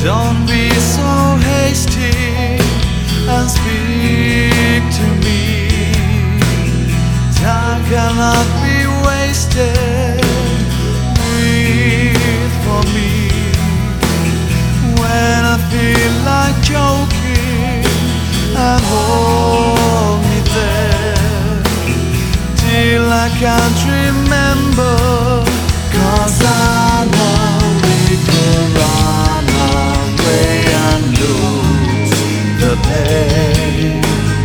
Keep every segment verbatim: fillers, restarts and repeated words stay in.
Don't be so hasty and speak to me. Time cannot be wasted. Breathe for me. When I feel like choking, and hold me there till I can't remember. 'Cause I know we could run away and lose the pain.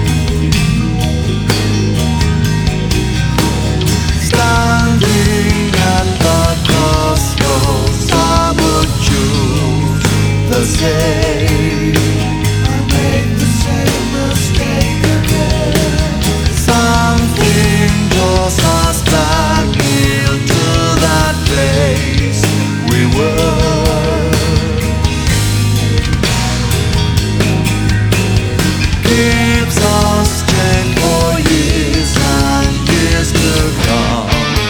Standing at the crossroads, I would choose the same. I made the same mistake again. Something draws us back into that place we were. Gives us strength for years and years to come.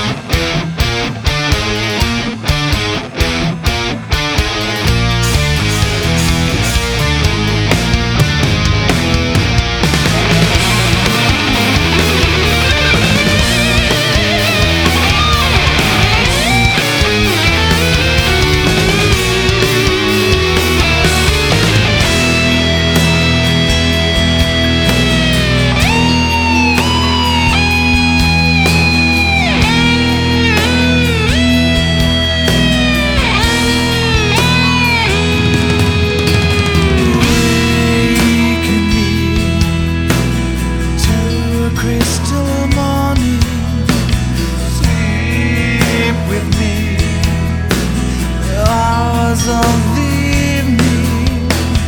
Of the evening,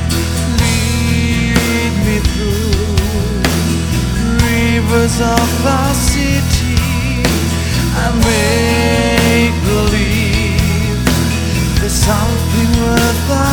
lead me through rivers of our city and make believe there's something worth